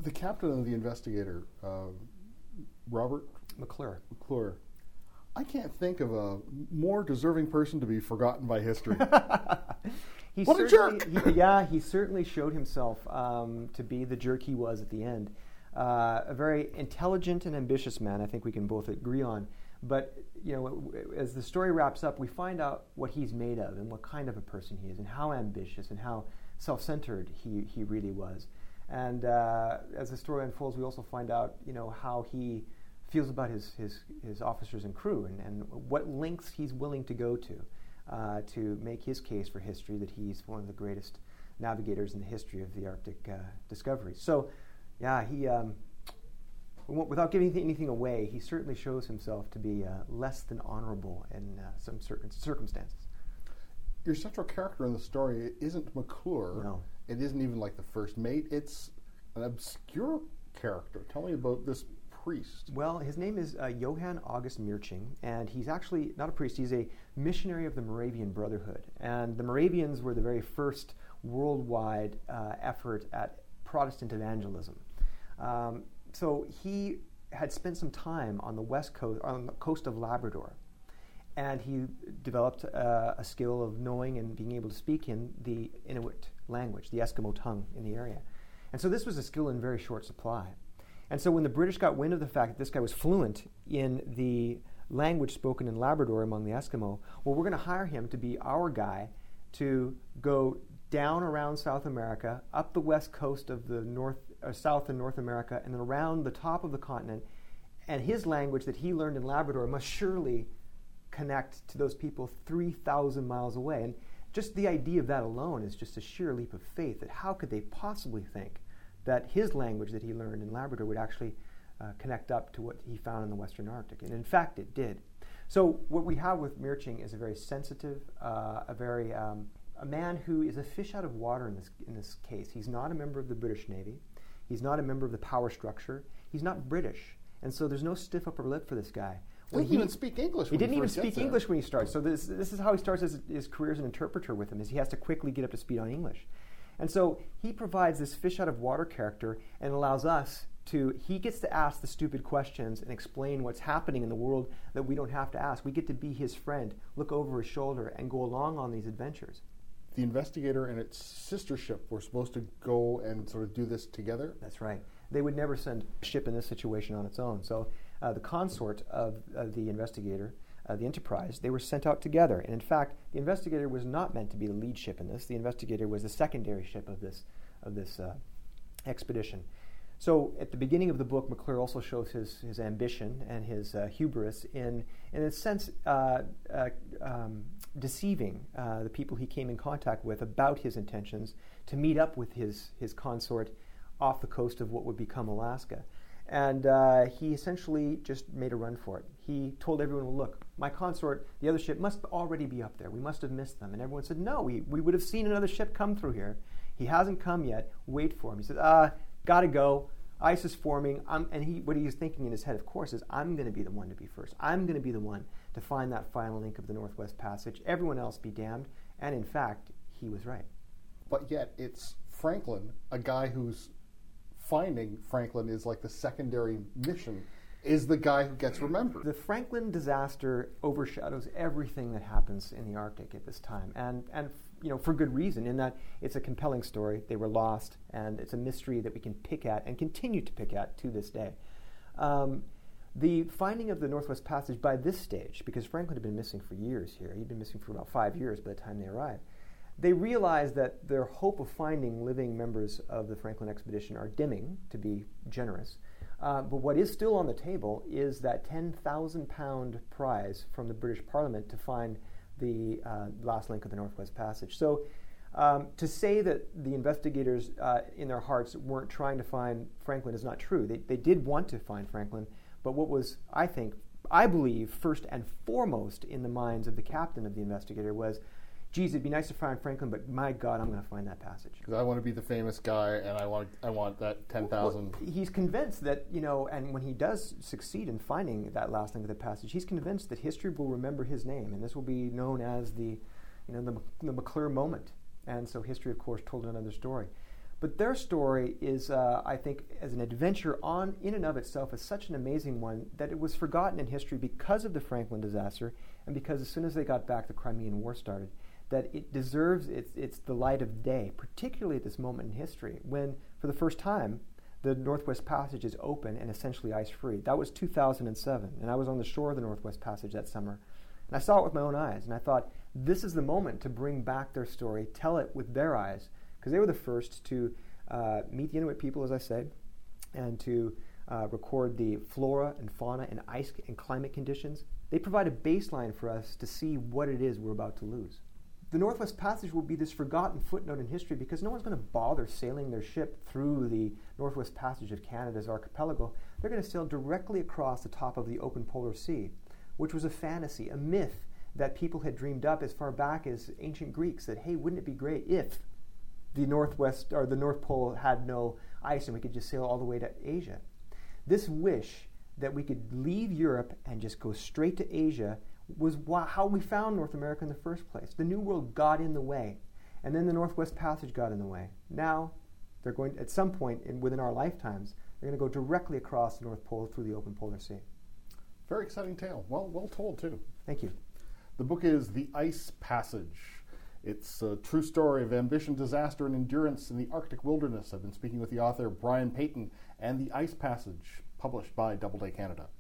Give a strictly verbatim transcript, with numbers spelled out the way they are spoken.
The captain of the Investigator, uh, Robert McClure. McClure. I can't think of a more deserving person to be forgotten by history. He What a jerk! He, yeah, he certainly showed himself um, to be the jerk he was at the end. Uh, a very intelligent and ambitious man, I think we can both agree on. But, you know, as the story wraps up, we find out what he's made of and what kind of a person he is and how ambitious and how self-centered he, he really was. And uh, as the story unfolds, we also find out, you know, how he feels about his, his, his officers and crew and, and what lengths he's willing to go to uh, to make his case for history that he's one of the greatest navigators in the history of the Arctic uh, discoveries. So, yeah, he, um, without giving anything away, he certainly shows himself to be uh, less than honorable in uh, some certain circumstances. Your central character in the story isn't McClure. No. It isn't even like the first mate. It's an obscure character. Tell me about this priest. Well, his name is uh, Johann August Mirching, and he's actually not a priest. He's a missionary of the Moravian Brotherhood. And the Moravians were the very first worldwide uh, effort at Protestant evangelism. Um, so he had spent some time on the west coast, on the coast of Labrador, and he developed uh, a skill of knowing and being able to speak in the Inuit language, the Eskimo tongue in the area. And so this was a skill in very short supply. And so when the British got wind of the fact that this guy was fluent in the language spoken in Labrador among the Eskimo, well, we're going to hire him to be our guy to go down around South America, up the west coast of the North, uh, South and North America, and then around the top of the continent. And his language that he learned in Labrador must surely connect to those people three thousand miles away. And just the idea of that alone is just a sheer leap of faith, that how could they possibly think that his language that he learned in Labrador would actually uh, connect up to what he found in the Western Arctic. And in fact, it did. So what we have with Mirching is a very sensitive, uh, a very um, a man who is a fish out of water in this in this case. He's not a member of the British Navy. He's not a member of the power structure. He's not British. And so there's no stiff upper lip for this guy. He didn't even speak English. He when didn't he even first speak gets there. English when he starts. So this this is how he starts his, his career as an interpreter with him, is he has to quickly get up to speed on English. And so he provides this fish out of water character and allows us to, he gets to ask the stupid questions and explain what's happening in the world that we don't have to ask. We get to be his friend, look over his shoulder, and go along on these adventures. The Investigator and its sister ship were supposed to go and sort of do this together? That's right. They would never send a ship in this situation on its own. So uh, the consort of, of the Investigator, uh, the Enterprise, they were sent out together. And in fact, the Investigator was not meant to be the lead ship in this. The Investigator was the secondary ship of this of this uh, expedition. So at the beginning of the book, McClure also shows his, his ambition and his uh, hubris in, in a sense, uh, uh, um, deceiving uh, the people he came in contact with about his intentions to meet up with his, his consort off the coast of what would become Alaska. And uh, he essentially just made a run for it. He told everyone, well, look, my consort, the other ship, must already be up there. We must have missed them. And everyone said, no, we, we would have seen another ship come through here. He hasn't come yet. Wait for him. He said, ah, gotta go. Ice is forming. I'm, and he, what he's thinking in his head, of course, is I'm going to be the one to be first. I'm going to be the one to find that final link of the Northwest Passage. Everyone else be damned. And in fact, he was right. But yet it's Franklin, a guy who's finding Franklin is like the secondary mission, is the guy who gets remembered. The Franklin disaster overshadows everything that happens in the Arctic at this time, and and you know for good reason, in that it's a compelling story. They were lost, and it's a mystery that we can pick at and continue to pick at to this day. Um, the finding of the Northwest Passage by this stage, because Franklin had been missing for years here, he'd been missing for about five years by the time they arrived. They realized that their hope of finding living members of the Franklin expedition are dimming, to be generous. Uh, but what is still on the table is that ten thousand pound prize from the British Parliament to find the uh, last link of the Northwest Passage. So um, to say that the investigators uh, in their hearts weren't trying to find Franklin is not true. They, they did want to find Franklin, but what was, I think, I believe, first and foremost in the minds of the captain of the Investigator was, geez, it'd be nice to find Franklin, but my God, I'm going to find that passage. Because I want to be the famous guy, and I want I want that ten thousand. Well, he's convinced that, you know, and when he does succeed in finding that last link of the passage, he's convinced that history will remember his name, and this will be known as the, you know, the, the McClure moment. And so history, of course, told another story. But their story is, uh, I think, as an adventure on in and of itself, is such an amazing one that it was forgotten in history because of the Franklin disaster, and because as soon as they got back, the Crimean War started. That it deserves its its the light of day, particularly at this moment in history, when for the first time the Northwest Passage is open and essentially ice-free. That was two thousand seven, and I was on the shore of the Northwest Passage that summer. And I saw it with my own eyes, and I thought, this is the moment to bring back their story, tell it with their eyes, because they were the first to uh, meet the Inuit people, as I said, and to uh, record the flora and fauna and ice and climate conditions. They provide a baseline for us to see what it is we're about to lose. The Northwest Passage will be this forgotten footnote in history because no one's going to bother sailing their ship through the Northwest Passage of Canada's archipelago. They're going to sail directly across the top of the open polar sea, which was a fantasy, a myth that people had dreamed up as far back as ancient Greeks, that, hey, wouldn't it be great if the Northwest or the North Pole had no ice and we could just sail all the way to Asia. This wish that we could leave Europe and just go straight to Asia was wh- how we found North America in the first place. The New World got in the way, and then the Northwest Passage got in the way. Now, they're going to, at some point in, within our lifetimes, they're going to go directly across the North Pole through the open polar sea. Very exciting tale. Well, well told, too. Thank you. The book is The Ice Passage. It's a true story of ambition, disaster, and endurance in the Arctic wilderness. I've been speaking with the author, Brian Payton, and The Ice Passage, published by Doubleday Canada.